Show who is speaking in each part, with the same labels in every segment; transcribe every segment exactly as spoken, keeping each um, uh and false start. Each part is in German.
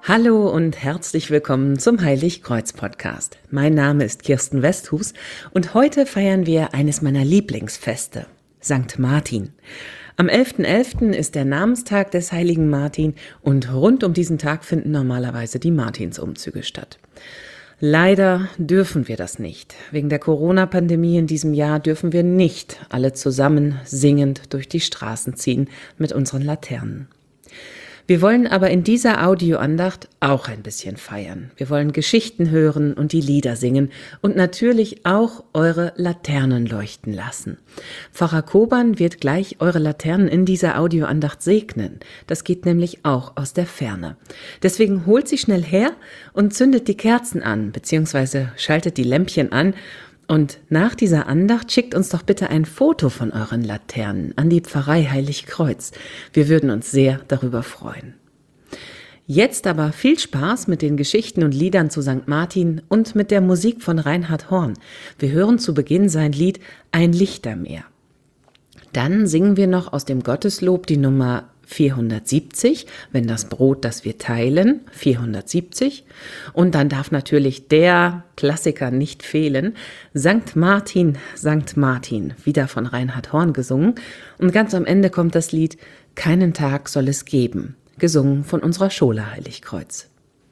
Speaker 1: Hallo und herzlich willkommen zum Heiligkreuz-Podcast. Mein Name ist Kirsten Westhus und heute feiern wir eines meiner Lieblingsfeste, Sankt Martin. Am elften elften ist der Namenstag des heiligen Martin und rund um diesen Tag finden normalerweise die Martinsumzüge statt. Leider dürfen wir das nicht. Wegen der Corona-Pandemie in diesem Jahr dürfen wir nicht alle zusammen singend durch die Straßen ziehen mit unseren Laternen. Wir wollen aber in dieser Audioandacht auch ein bisschen feiern. Wir wollen Geschichten hören und die Lieder singen und natürlich auch eure Laternen leuchten lassen. Pfarrer Koban wird gleich eure Laternen in dieser Audioandacht segnen. Das geht nämlich auch aus der Ferne. Deswegen holt sie schnell her und zündet die Kerzen an, beziehungsweise schaltet die Lämpchen an. Und nach dieser Andacht schickt uns doch bitte ein Foto von euren Laternen an die Pfarrei Heiligkreuz. Wir würden uns sehr darüber freuen. Jetzt aber viel Spaß mit den Geschichten und Liedern zu Sankt Martin und mit der Musik von Reinhard Horn. Wir hören zu Beginn sein Lied Ein Lichtermeer. Dann singen wir noch aus dem Gotteslob die Nummer vierhundertsiebzig, wenn das Brot, das wir teilen, vierhundertsiebzig. Und dann darf natürlich der Klassiker nicht fehlen, Sankt Martin, Sankt Martin, wieder von Reinhard Horn gesungen. Und ganz am Ende kommt das Lied Keinen Tag soll es geben, gesungen von unserer Schule Heiligkreuz.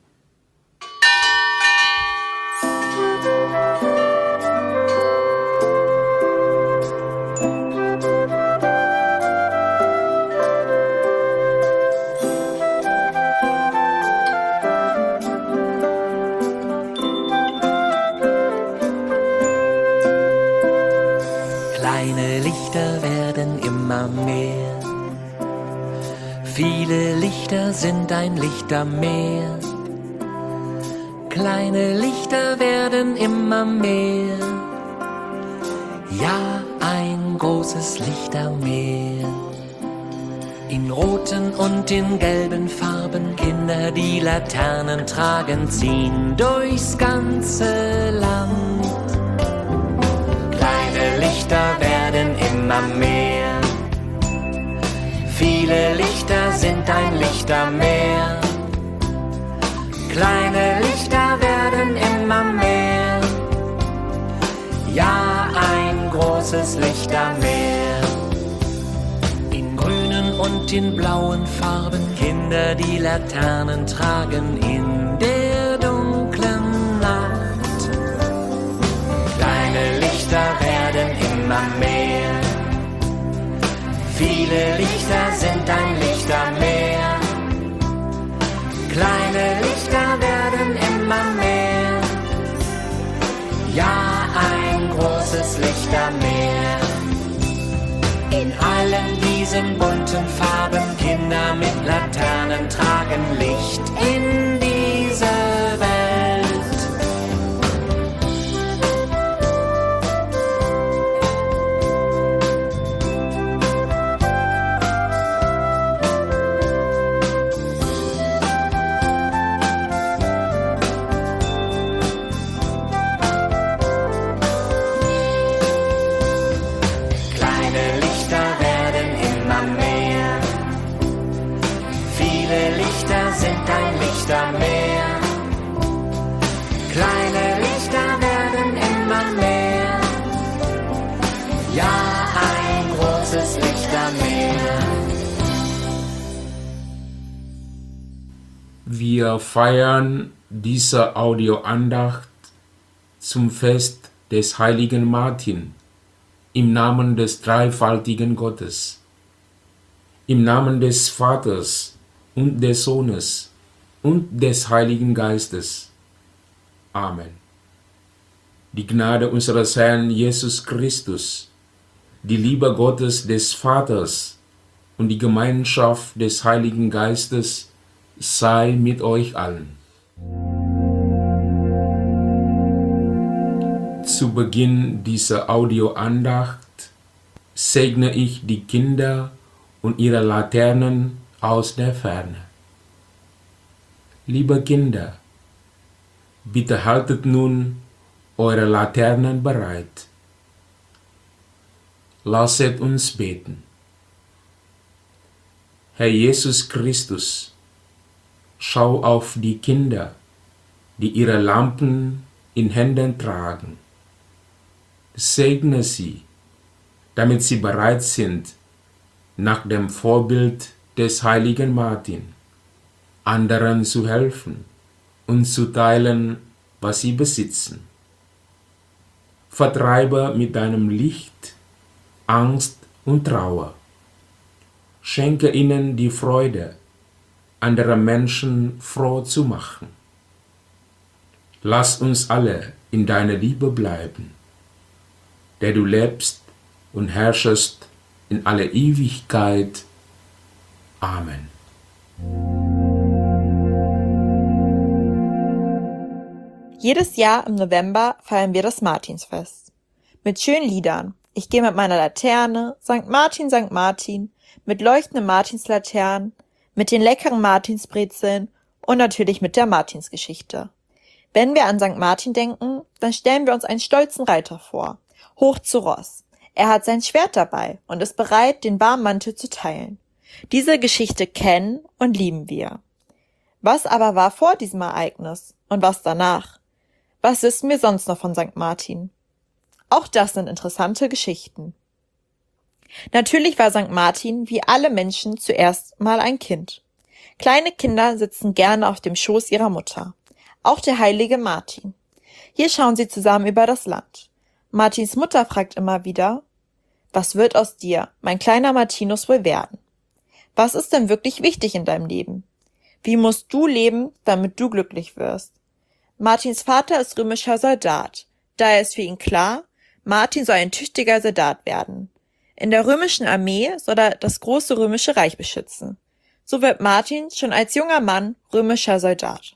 Speaker 2: Kleine Lichter werden immer mehr. Viele Lichter sind ein Lichtermeer. Kleine Lichter werden immer mehr. Ja, ein großes Lichtermeer. In roten und in gelben Farben Kinder, die Laternen tragen, ziehen durchs ganze Land. Kleine Lichter werden immer mehr. Viele Lichter sind ein Lichtermeer. Kleine Lichter werden immer mehr. Ja, ein großes Lichtermeer. In grünen und in blauen Farben Kinder, die Laternen tragen in der dunklen Nacht. Kleine Lichter werden immer mehr. Viele Lichter sind ein Lichtermeer. Kleine Lichter werden immer mehr. Ja, ein großes Lichtermeer. In allen diesen bunten Farben Kinder mit Laternen tragen Licht in diese Welt. Lichtermeer. Kleine Lichter werden immer mehr. Ja, ein großes Lichtermeer.
Speaker 3: Wir feiern diese Audioandacht zum Fest des heiligen Martin im Namen des dreifaltigen Gottes, im Namen des Vaters und des Sohnes und des Heiligen Geistes. Amen. Die Gnade unseres Herrn Jesus Christus, die Liebe Gottes des Vaters und die Gemeinschaft des Heiligen Geistes sei mit euch allen. Zu Beginn dieser Audioandacht segne ich die Kinder und ihre Laternen aus der Ferne. Liebe Kinder, bitte haltet nun eure Laternen bereit. Lasset uns beten. Herr Jesus Christus, schau auf die Kinder, die ihre Lampen in Händen tragen. Segne sie, damit sie bereit sind, nach dem Vorbild des heiligen Martin, anderen zu helfen und zu teilen, was sie besitzen. Vertreibe mit deinem Licht Angst und Trauer. Schenke ihnen die Freude, andere Menschen froh zu machen. Lass uns alle in deiner Liebe bleiben, der du lebst und herrschest in alle Ewigkeit. Amen.
Speaker 4: Jedes Jahr im November feiern wir das Martinsfest. Mit schönen Liedern. Ich gehe mit meiner Laterne, Sankt Martin, Sankt Martin, mit leuchtenden Martinslaternen, mit den leckeren Martinsbrezeln und natürlich mit der Martinsgeschichte. Wenn wir an Sankt Martin denken, dann stellen wir uns einen stolzen Reiter vor, hoch zu Ross. Er hat sein Schwert dabei und ist bereit, den warmen Mantel zu teilen. Diese Geschichte kennen und lieben wir. Was aber war vor diesem Ereignis und was danach? Was wissen wir sonst noch von Sankt Martin? Auch das sind interessante Geschichten. Natürlich war Sankt Martin wie alle Menschen zuerst mal ein Kind. Kleine Kinder sitzen gerne auf dem Schoß ihrer Mutter. Auch der heilige Martin. Hier schauen sie zusammen über das Land. Martins Mutter fragt immer wieder, was wird aus dir, mein kleiner Martinus, wohl werden? Was ist denn wirklich wichtig in deinem Leben? Wie musst du leben, damit du glücklich wirst? Martins Vater ist römischer Soldat. Daher ist für ihn klar, Martin soll ein tüchtiger Soldat werden. In der römischen Armee soll er das große römische Reich beschützen. So wird Martin schon als junger Mann römischer Soldat.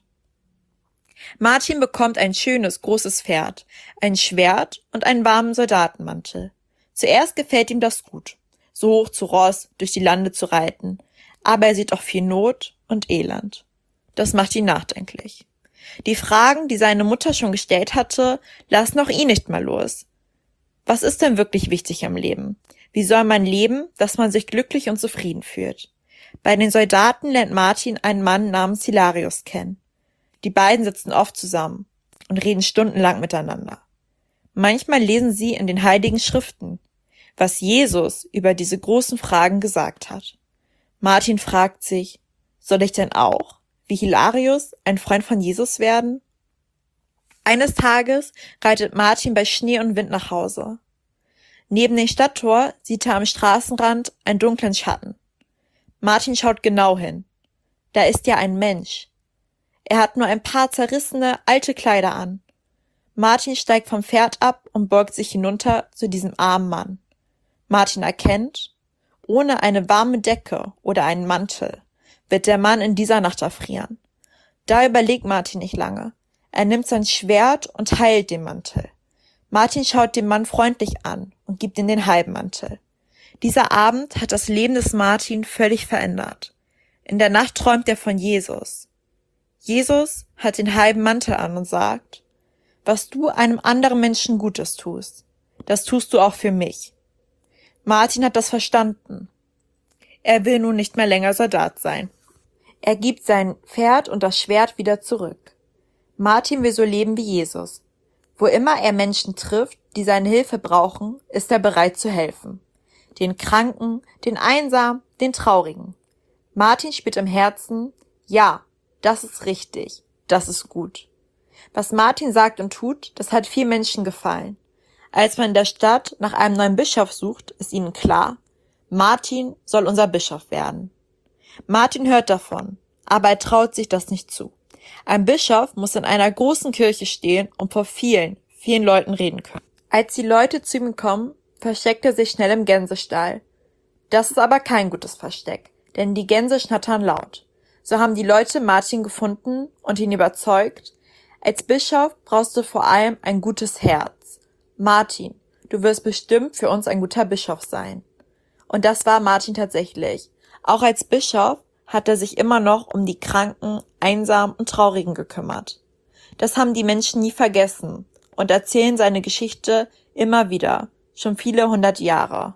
Speaker 4: Martin bekommt ein schönes, großes Pferd, ein Schwert und einen warmen Soldatenmantel. Zuerst gefällt ihm das gut, so hoch zu Ross durch die Lande zu reiten, aber er sieht auch viel Not und Elend. Das macht ihn nachdenklich. Die Fragen, die seine Mutter schon gestellt hatte, lassen auch ihn nicht mal los. Was ist denn wirklich wichtig am Leben? Wie soll man leben, dass man sich glücklich und zufrieden fühlt? Bei den Soldaten lernt Martin einen Mann namens Hilarius kennen. Die beiden sitzen oft zusammen und reden stundenlang miteinander. Manchmal lesen sie in den heiligen Schriften, was Jesus über diese großen Fragen gesagt hat. Martin fragt sich, soll ich denn auch, wie Hilarius, ein Freund von Jesus werden? Eines Tages reitet Martin bei Schnee und Wind nach Hause. Neben dem Stadttor sieht er am Straßenrand einen dunklen Schatten. Martin schaut genau hin. Da ist ja ein Mensch. Er hat nur ein paar zerrissene, alte Kleider an. Martin steigt vom Pferd ab und beugt sich hinunter zu diesem armen Mann. Martin erkennt, ohne eine warme Decke oder einen Mantel wird der Mann in dieser Nacht erfrieren. Da überlegt Martin nicht lange. Er nimmt sein Schwert und heilt den Mantel. Martin schaut den Mann freundlich an und gibt ihm den halben Mantel. Dieser Abend hat das Leben des Martin völlig verändert. In der Nacht träumt er von Jesus. Jesus hat den halben Mantel an und sagt, was du einem anderen Menschen Gutes tust, das tust du auch für mich. Martin hat das verstanden. Er will nun nicht mehr länger Soldat sein. Er gibt sein Pferd und das Schwert wieder zurück. Martin will so leben wie Jesus. Wo immer er Menschen trifft, die seine Hilfe brauchen, ist er bereit zu helfen. Den Kranken, den Einsamen, den Traurigen. Martin spürt im Herzen, ja, das ist richtig, das ist gut. Was Martin sagt und tut, das hat vielen Menschen gefallen. Als man in der Stadt nach einem neuen Bischof sucht, ist ihnen klar, Martin soll unser Bischof werden. Martin hört davon, aber er traut sich das nicht zu. Ein Bischof muss in einer großen Kirche stehen und vor vielen, vielen Leuten reden können. Als die Leute zu ihm kommen, versteckt er sich schnell im Gänsestall. Das ist aber kein gutes Versteck, denn die Gänse schnattern laut. So haben die Leute Martin gefunden und ihn überzeugt, als Bischof brauchst du vor allem ein gutes Herz. Martin, du wirst bestimmt für uns ein guter Bischof sein. Und das war Martin tatsächlich. Auch als Bischof hat er sich immer noch um die Kranken, Einsamen und Traurigen gekümmert. Das haben die Menschen nie vergessen und erzählen seine Geschichte immer wieder, schon viele hundert Jahre.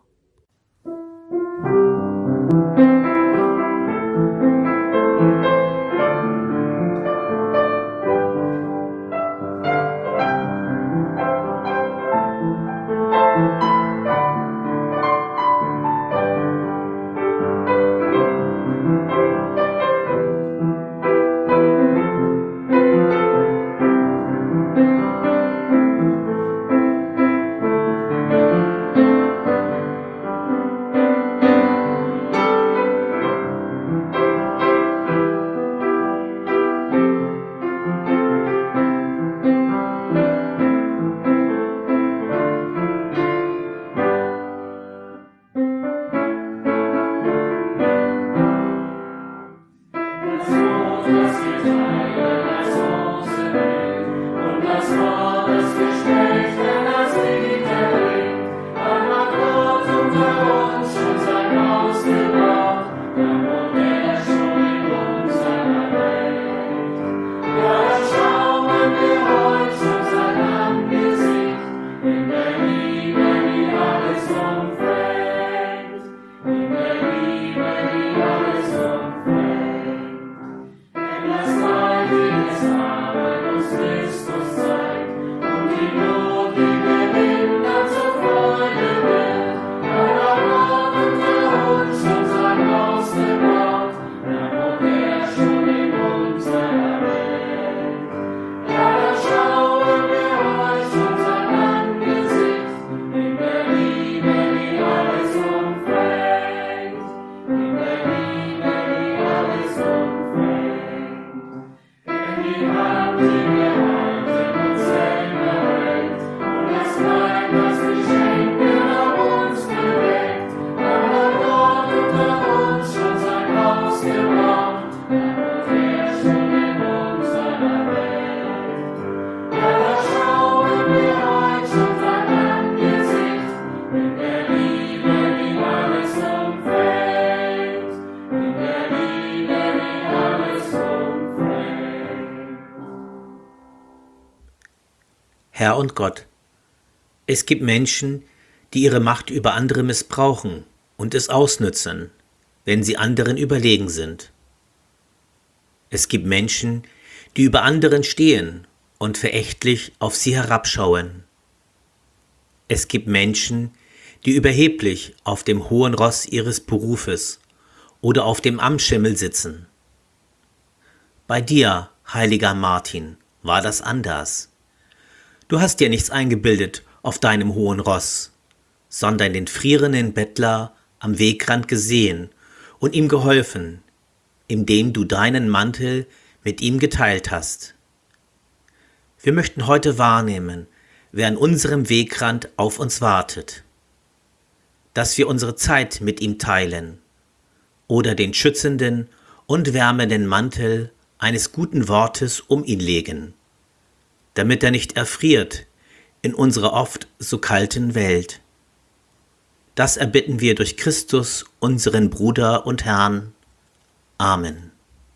Speaker 5: Herr und Gott. Es gibt Menschen, die ihre Macht über andere missbrauchen und es ausnützen, wenn sie anderen überlegen sind. Es gibt Menschen, die über anderen stehen und verächtlich auf sie herabschauen. Es gibt Menschen, die überheblich auf dem hohen Ross ihres Berufes oder auf dem Amtsschimmel sitzen. Bei dir, heiliger Martin, war das anders. Du hast dir nichts eingebildet auf deinem hohen Ross, sondern den frierenden Bettler am Wegrand gesehen und ihm geholfen, indem du deinen Mantel mit ihm geteilt hast. Wir möchten heute wahrnehmen, wer an unserem Wegrand auf uns wartet, dass wir unsere Zeit mit ihm teilen oder den schützenden und wärmenden Mantel eines guten Wortes um ihn legen, damit er nicht erfriert in unserer oft so kalten Welt. Das erbitten wir durch Christus, unseren Bruder und Herrn. Amen.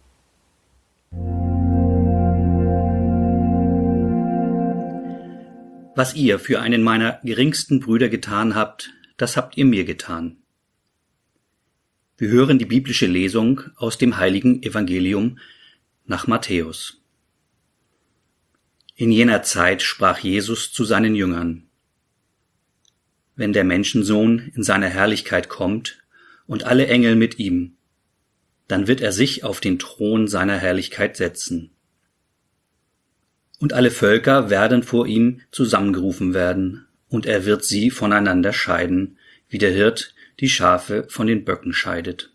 Speaker 6: Was ihr für einen meiner geringsten Brüder getan habt, das habt ihr mir getan. Wir hören die biblische Lesung aus dem heiligen Evangelium nach Matthäus. In jener Zeit sprach Jesus zu seinen Jüngern: Wenn der Menschensohn in seiner Herrlichkeit kommt und alle Engel mit ihm, dann wird er sich auf den Thron seiner Herrlichkeit setzen. Und alle Völker werden vor ihm zusammengerufen werden, und er wird sie voneinander scheiden, wie der Hirt die Schafe von den Böcken scheidet.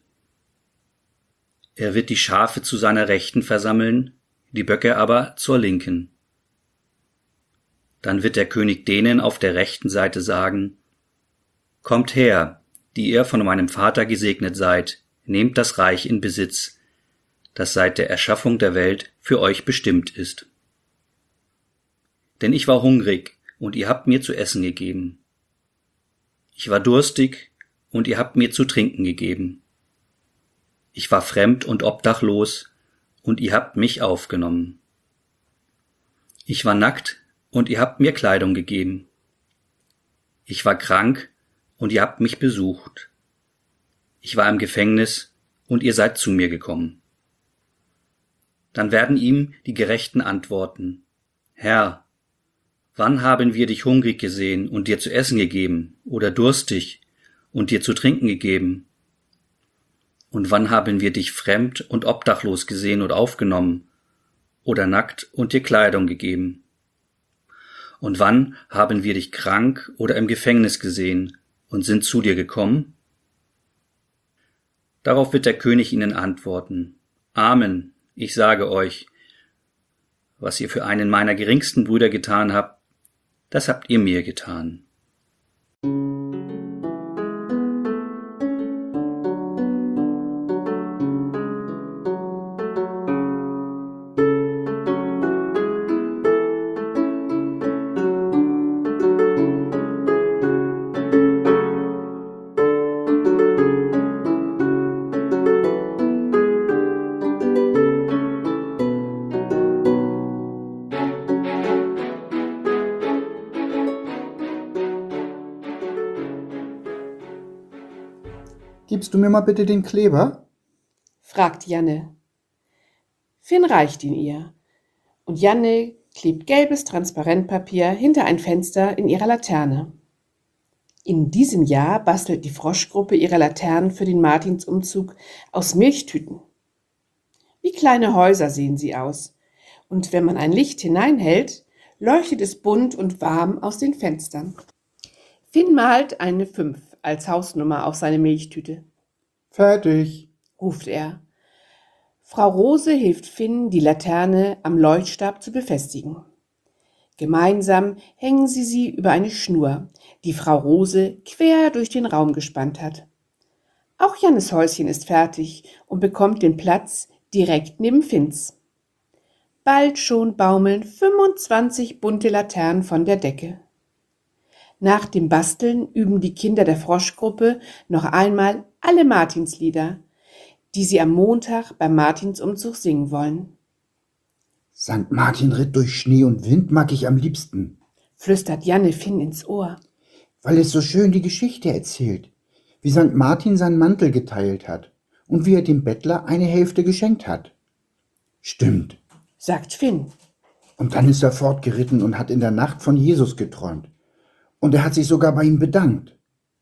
Speaker 6: Er wird die Schafe zu seiner Rechten versammeln, die Böcke aber zur Linken. Dann wird der König denen auf der rechten Seite sagen: Kommt her, die ihr von meinem Vater gesegnet seid, nehmt das Reich in Besitz, das seit der Erschaffung der Welt für euch bestimmt ist. Denn ich war hungrig, und ihr habt mir zu essen gegeben. Ich war durstig, und ihr habt mir zu trinken gegeben. Ich war fremd und obdachlos, und ihr habt mich aufgenommen. Ich war nackt, und ihr habt mir Kleidung gegeben. Ich war krank, und ihr habt mich besucht. Ich war im Gefängnis, und ihr seid zu mir gekommen. Dann werden ihm die Gerechten antworten: Herr, wann haben wir dich hungrig gesehen und dir zu essen gegeben, oder durstig und dir zu trinken gegeben? Und wann haben wir dich fremd und obdachlos gesehen und aufgenommen, oder nackt und dir Kleidung gegeben? Und wann haben wir dich krank oder im Gefängnis gesehen und sind zu dir gekommen? Darauf wird der König ihnen antworten: Amen, ich sage euch, was ihr für einen meiner geringsten Brüder getan habt, das habt ihr mir getan.
Speaker 7: Gibst du mir mal bitte den Kleber?
Speaker 8: fragt Janne. Finn reicht ihn ihr, und Janne klebt gelbes Transparentpapier hinter ein Fenster in ihrer Laterne. In diesem Jahr bastelt die Froschgruppe ihre Laternen für den Martinsumzug aus Milchtüten. Wie kleine Häuser sehen sie aus, und wenn man ein Licht hineinhält, leuchtet es bunt und warm aus den Fenstern. Finn malt eine fünf als Hausnummer auf seine Milchtüte.
Speaker 7: Fertig,
Speaker 8: ruft er. Frau Rose hilft Finn, die Laterne am Leuchtstab zu befestigen. Gemeinsam hängen sie sie über eine Schnur, die Frau Rose quer durch den Raum gespannt hat. Auch Jannes Häuschen ist fertig und bekommt den Platz direkt neben Finns. Bald schon baumeln fünfundzwanzig bunte Laternen von der Decke. Nach dem Basteln üben die Kinder der Froschgruppe noch einmal alle Martinslieder, die sie am Montag beim Martinsumzug singen wollen.
Speaker 7: Sankt Martin ritt durch Schnee und Wind mag ich am liebsten.
Speaker 8: flüstert Janne Finn ins Ohr.
Speaker 7: Weil es so schön die Geschichte erzählt, wie Sankt Martin seinen Mantel geteilt hat und wie er dem Bettler eine Hälfte geschenkt hat. Stimmt.
Speaker 8: Sagt Finn.
Speaker 7: Und dann ist er fortgeritten und hat in der Nacht von Jesus geträumt. Und er hat sich sogar bei ihm bedankt.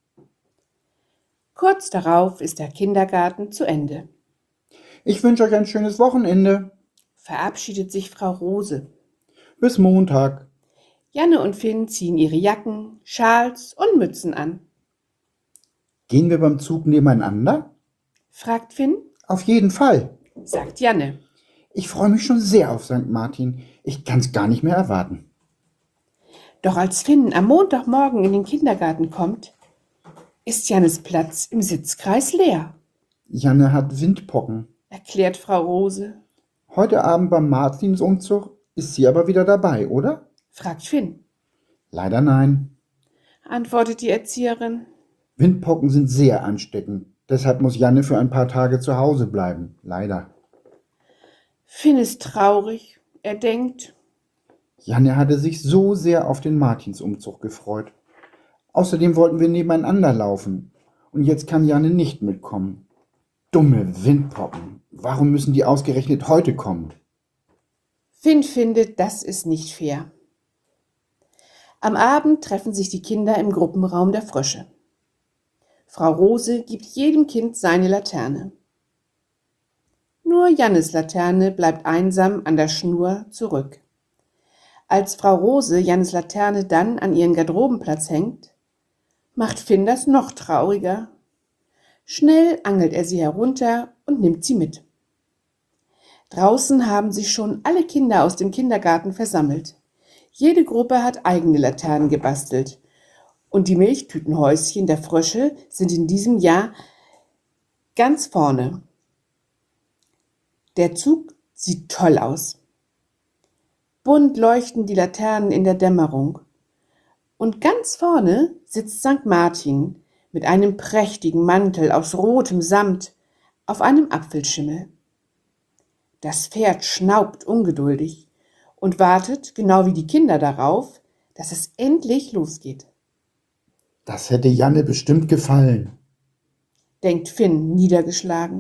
Speaker 8: Kurz darauf ist der Kindergarten zu Ende.
Speaker 7: Ich wünsche euch ein schönes Wochenende.
Speaker 8: Verabschiedet sich Frau Rose.
Speaker 7: Bis Montag.
Speaker 8: Janne und Finn ziehen ihre Jacken, Schals und Mützen an.
Speaker 7: Gehen wir beim Zug nebeneinander?
Speaker 8: Fragt Finn.
Speaker 7: Auf jeden Fall.
Speaker 8: Sagt Janne.
Speaker 7: Ich freue mich schon sehr auf Sankt Martin. Ich kann's gar nicht mehr erwarten.
Speaker 8: Doch als Finn am Montagmorgen in den Kindergarten kommt, ist Jannes Platz im Sitzkreis leer,
Speaker 7: Janne hat Windpocken.
Speaker 8: erklärt Frau Rose.
Speaker 7: Heute Abend beim Martinsumzug ist sie aber wieder dabei, oder?
Speaker 8: Fragt Finn.
Speaker 7: Leider nein.
Speaker 8: Antwortet die Erzieherin.
Speaker 7: Windpocken sind sehr ansteckend. Deshalb muss Janne für ein paar Tage zu Hause bleiben. Leider.
Speaker 8: Finn ist traurig. Er denkt,
Speaker 7: Janne hatte sich so sehr auf den Martinsumzug gefreut. Außerdem wollten wir nebeneinander laufen. Und jetzt kann Janne nicht mitkommen. Dumme Windpocken. Warum müssen die ausgerechnet heute kommen?
Speaker 8: Finn findet, das ist nicht fair. Am Abend treffen sich die Kinder im Gruppenraum der Frösche. Frau Rose gibt jedem Kind seine Laterne. Nur Jannes Laterne bleibt einsam an der Schnur zurück. Als Frau Rose Jannes Laterne dann an ihren Garderobenplatz hängt, macht Finn das noch trauriger. Schnell angelt er sie herunter und nimmt sie mit. Draußen haben sich schon alle Kinder aus dem Kindergarten versammelt. Jede Gruppe hat eigene Laternen gebastelt. Und die Milchtütenhäuschen der Frösche sind in diesem Jahr ganz vorne. Der Zug sieht toll aus. Bunt leuchten die Laternen in der Dämmerung. Und ganz vorne sitzt Sankt Martin mit einem prächtigen Mantel aus rotem Samt auf einem Apfelschimmel. Das Pferd schnaubt ungeduldig und wartet, genau wie die Kinder, darauf, dass es endlich losgeht.
Speaker 7: Das hätte Janne bestimmt gefallen,
Speaker 8: denkt Finn niedergeschlagen.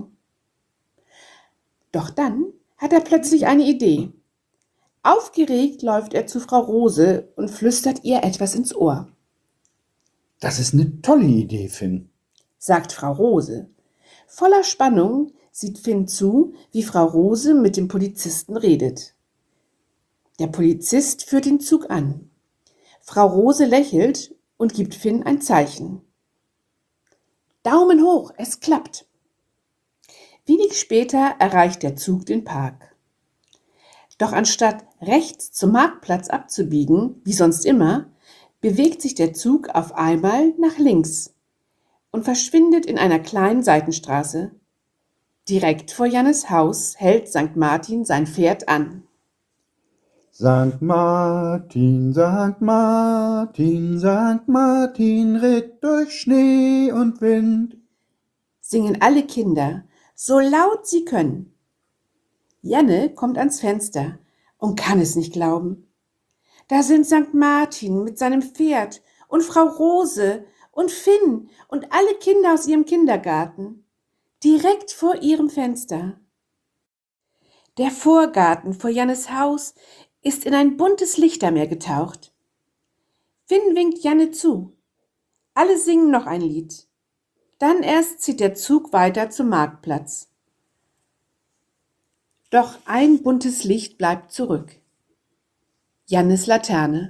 Speaker 8: Doch dann hat er plötzlich eine Idee. Aufgeregt läuft er zu Frau Rose und flüstert ihr etwas ins Ohr.
Speaker 7: Das ist eine tolle Idee, Finn,
Speaker 8: sagt Frau Rose. Voller Spannung sieht Finn zu, wie Frau Rose mit dem Polizisten redet. Der Polizist führt den Zug an. Frau Rose lächelt und gibt Finn ein Zeichen. Daumen hoch, es klappt. Wenig später erreicht der Zug den Park. Doch anstatt rechts zum Marktplatz abzubiegen, wie sonst immer, bewegt sich der Zug auf einmal nach links und verschwindet in einer kleinen Seitenstraße. Direkt vor Jannes Haus hält Sankt Martin sein Pferd an.
Speaker 7: Sankt Martin, Sankt Martin, Sankt Martin ritt durch Schnee und Wind,
Speaker 8: singen alle Kinder, so laut sie können. Janne kommt ans Fenster und kann es nicht glauben. Da sind Sankt Martin mit seinem Pferd und Frau Rose und Finn und alle Kinder aus ihrem Kindergarten, direkt vor ihrem Fenster. Der Vorgarten vor Jannes Haus ist in ein buntes Lichtermeer getaucht. Finn winkt Janne zu. Alle singen noch ein Lied. Dann erst zieht der Zug weiter zum Marktplatz. Doch ein buntes Licht bleibt zurück. Jannes Laterne.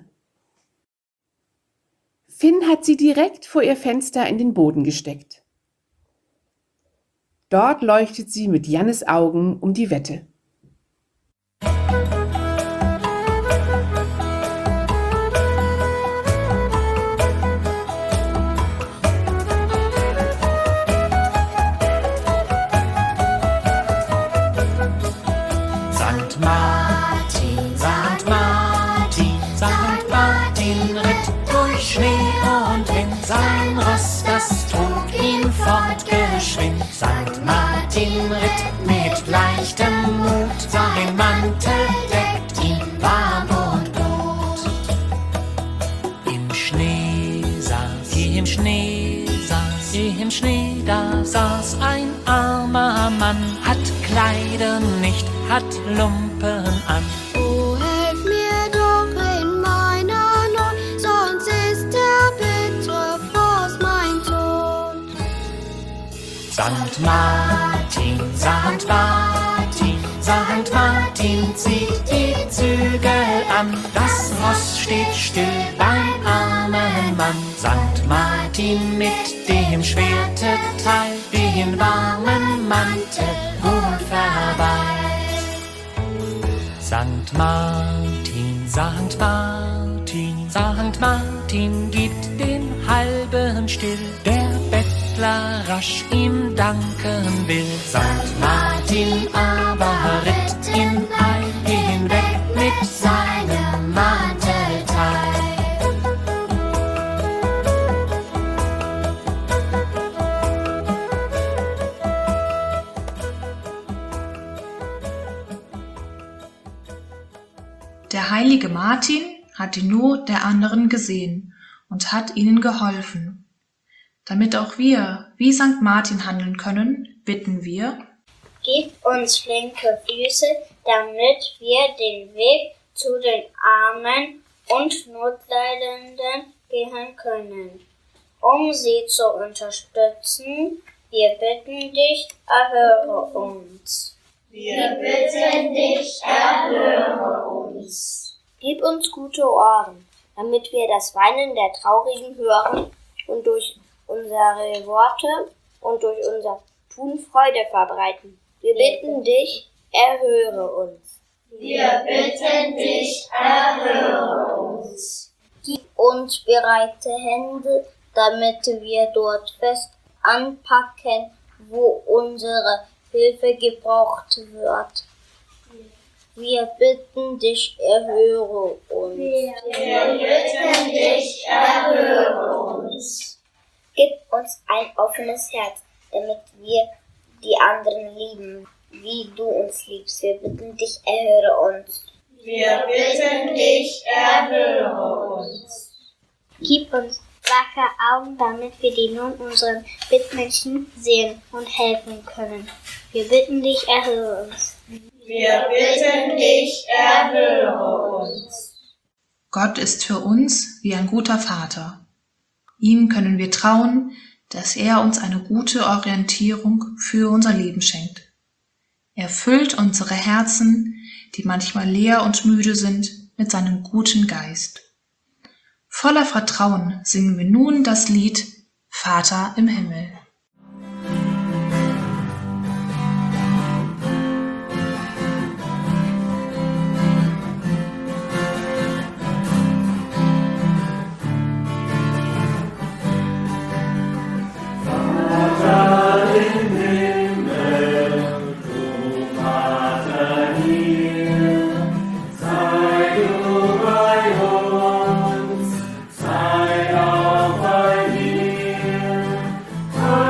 Speaker 8: Finn hat sie direkt vor ihr Fenster in den Boden gesteckt. Dort leuchtet sie mit Jannes Augen um die Wette.
Speaker 2: Sankt Martin, Sankt Martin, Sankt Martin ritt durch Schnee und Wind. Sein Ross, das trug ihn fortgeschwind. Sankt Martin ritt mit leichtem Mut. Sein Mantel deckt ihn warm und gut. hat Lumpen an.
Speaker 9: Oh, helf mir doch in meiner Not, sonst ist der bittere Frost mein Tod.
Speaker 2: Sankt Martin, Sankt Martin, Sankt Martin zieht die Zügel an. Das Ross steht still beim armen Mann. Sankt Martin mit dem Schwerte teilt den warmen Mantel wohlverweilt. Sankt Martin, Sankt Martin, Sankt Martin gibt den halben still, der Bettler rasch ihm danken will. Sankt Martin aber ritt in Eil hinweg mit seinem Mantelteil.
Speaker 10: Der heilige Martin hat die Not der anderen gesehen und hat ihnen geholfen. Damit auch wir wie Sankt Martin handeln können, bitten wir:
Speaker 11: Gib uns flinke Füße, damit wir den Weg zu den Armen und Notleidenden gehen können. Um sie zu unterstützen, wir bitten dich, erhöre uns.
Speaker 12: Wir bitten dich, erhöre uns.
Speaker 11: Gib uns gute Ohren, damit wir das Weinen der Traurigen hören und durch unsere Worte und durch unser Tun Freude verbreiten. Wir bitten dich, erhöre uns.
Speaker 12: Wir bitten dich, erhöre uns.
Speaker 11: Gib uns bereite Hände, damit wir dort fest anpacken, wo unsere Hilfe gebraucht wird. Wir bitten dich, erhöre uns.
Speaker 12: Wir bitten dich, erhöre uns.
Speaker 11: Gib uns ein offenes Herz, damit wir die anderen lieben, wie du uns liebst. Wir bitten dich, erhöre uns.
Speaker 12: Wir bitten dich, erhöre uns.
Speaker 11: Gib uns wache Augen, damit wir die Not unserer Mitmenschen sehen und helfen können. Wir bitten dich, erhöre uns.
Speaker 12: Wir bitten dich, erhöre uns.
Speaker 10: Gott ist für uns wie ein guter Vater. Ihm können wir trauen, dass er uns eine gute Orientierung für unser Leben schenkt. Er füllt unsere Herzen, die manchmal leer und müde sind, mit seinem guten Geist. Voller Vertrauen singen wir nun das Lied Vater im Himmel.
Speaker 2: Oh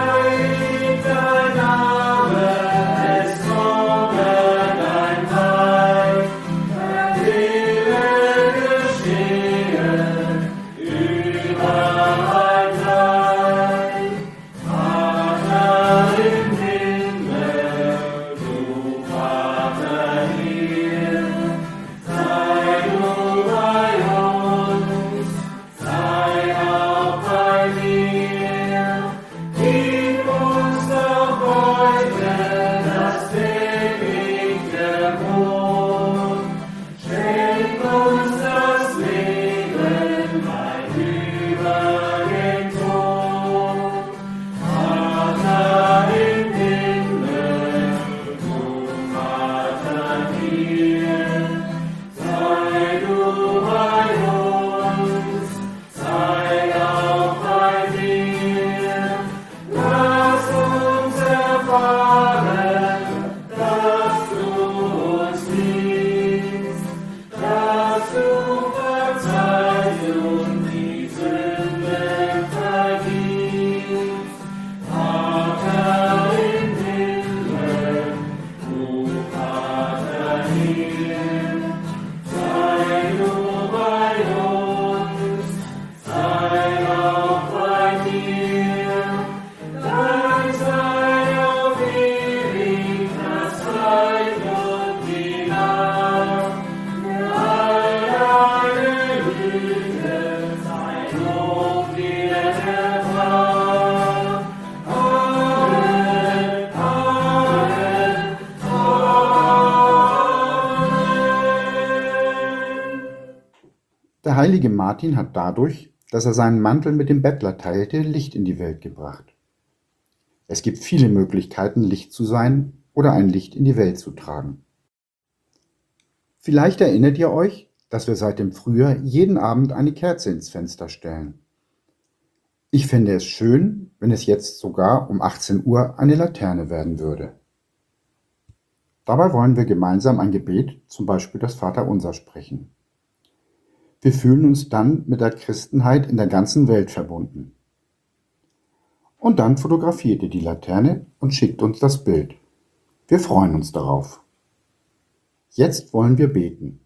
Speaker 7: heilige Martin hat dadurch, dass er seinen Mantel mit dem Bettler teilte, Licht in die Welt gebracht. Es gibt viele Möglichkeiten, Licht zu sein oder ein Licht in die Welt zu tragen. Vielleicht erinnert ihr euch, dass wir seit dem Frühjahr jeden Abend eine Kerze ins Fenster stellen. Ich fände es schön, wenn es jetzt sogar um achtzehn Uhr eine Laterne werden würde. Dabei wollen wir gemeinsam ein Gebet, zum Beispiel das Vaterunser, sprechen. Wir fühlen uns dann mit der Christenheit in der ganzen Welt verbunden. Und dann fotografiert ihr die Laterne und schickt uns das Bild. Wir freuen uns darauf. Jetzt wollen wir beten.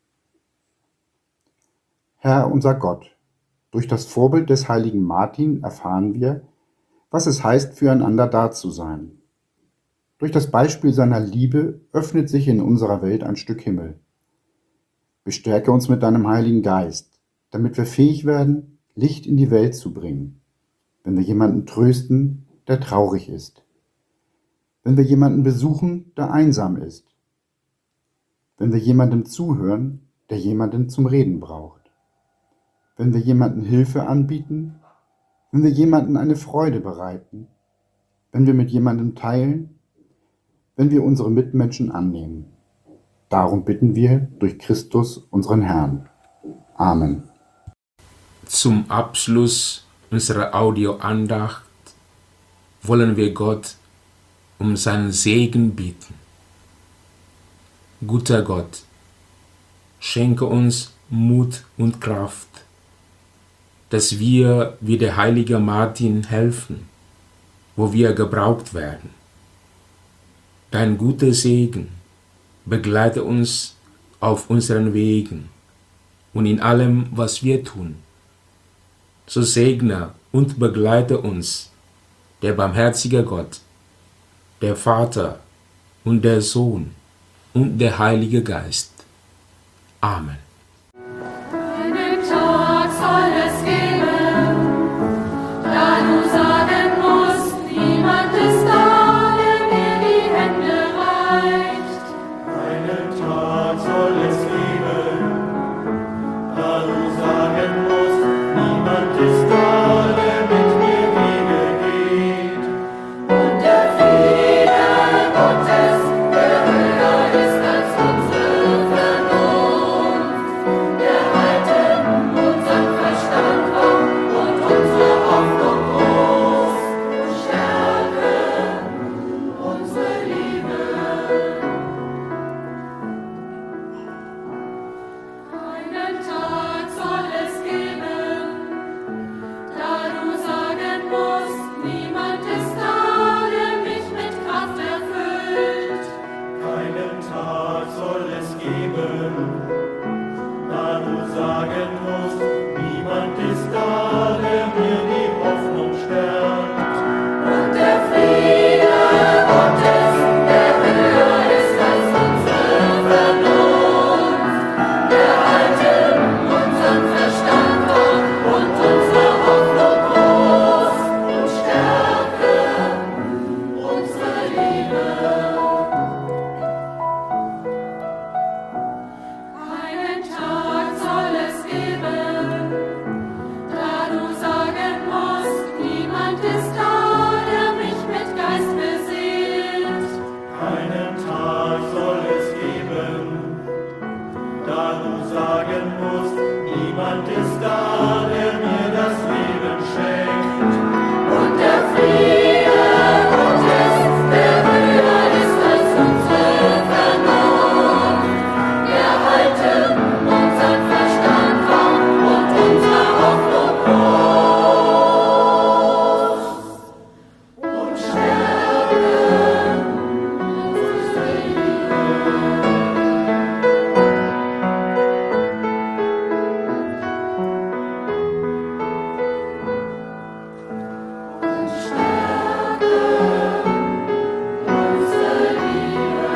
Speaker 7: Herr unser Gott, durch das Vorbild des heiligen Martin erfahren wir, was es heißt, füreinander da zu sein. Durch das Beispiel seiner Liebe öffnet sich in unserer Welt ein Stück Himmel. Bestärke uns mit deinem Heiligen Geist, damit wir fähig werden, Licht in die Welt zu bringen, wenn wir jemanden trösten, der traurig ist, wenn wir jemanden besuchen, der einsam ist, wenn wir jemandem zuhören, der jemanden zum Reden braucht, wenn wir jemanden Hilfe anbieten, wenn wir jemanden eine Freude bereiten, wenn wir mit jemandem teilen, wenn wir unsere Mitmenschen annehmen. Darum bitten wir durch Christus, unseren Herrn. Amen.
Speaker 3: Zum Abschluss unserer Audioandacht wollen wir Gott um seinen Segen bitten. Guter Gott, schenke uns Mut und Kraft, dass wir wie der heilige Martin helfen, wo wir gebraucht werden. Dein guter Segen begleite uns auf unseren Wegen und in allem, was wir tun. So segne und begleite uns der barmherzige Gott, der Vater und der Sohn und der Heilige Geist. Amen.
Speaker 2: Einen Tag soll es geben, da du sagen musst, niemand ist da, der mir die Hände reicht.
Speaker 12: Einen Tag soll es geben, da du sagen musst, niemand ist da, der mit mir Wege geht.
Speaker 2: Und der Friede Gottes, der höher ist als unsere Vernunft, der halten unseren Verstand wach und unsere Hoffnung groß und stärke unsere Liebe. Einen Tag soll es geben, da du sagen musst, niemand ist da, der mich mit Kraft erfüllt.
Speaker 12: Einen Tag soll es geben, da du sagen musst, niemand ist da, der mir die Hoffnung stärkt.
Speaker 2: Und der Friede Gottes, der höher ist als unsere Vernunft, der halten unseren Verstand wach und unsere Hoffnung groß und stärke unsere Liebe. Einen Tag soll es geben, da du sagen musst, niemand ist da, der mich mit Geist beseelt.
Speaker 12: Einen Tag soll es geben, da du sagen musst, niemand ist da, der mir das Leben schenkt.
Speaker 2: Und der Friede Gottes, der höher ist als unsere Vernunft, der halten unseren Verstand wach und unsere Hoffnung groß und stärken unsere Liebe. Und stärken unsere Liebe.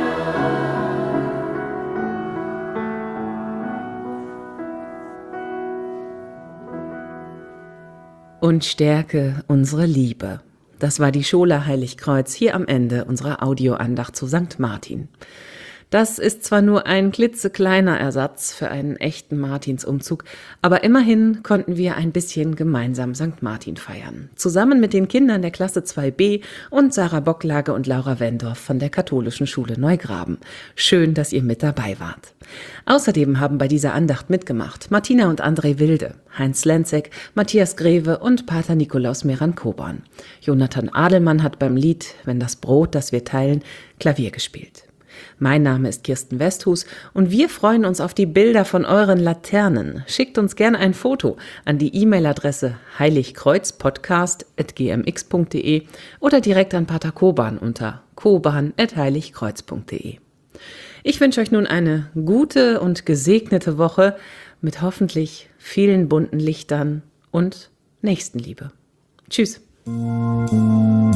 Speaker 1: Und stärke unsere Liebe. Das war die Schola Heiligkreuz hier am Ende unserer Audioandacht zu Sankt Martin. Das ist zwar nur ein klitzekleiner Ersatz für einen echten Martinsumzug, aber immerhin konnten wir ein bisschen gemeinsam Sankt Martin feiern. Zusammen mit den Kindern der Klasse zwei b und Sarah Bocklage und Laura Wendorf von der Katholischen Schule Neugraben. Schön, dass ihr mit dabei wart. Außerdem haben bei dieser Andacht mitgemacht Martina und André Wilde, Heinz Lenzek, Matthias Greve und Pater Nikolaus Meran-Koban. Jonathan Adelmann hat beim Lied »Wenn das Brot, das wir teilen« Klavier gespielt. Mein Name ist Kirsten Westhus und wir freuen uns auf die Bilder von euren Laternen. Schickt uns gerne ein Foto an die E-Mail-Adresse heiligkreuzpodcast at g m x punkt d e oder direkt an Pater Koban unter koban at heiligkreuz punkt d e. Ich wünsche euch nun eine gute und gesegnete Woche mit hoffentlich vielen bunten Lichtern und Nächstenliebe. Tschüss.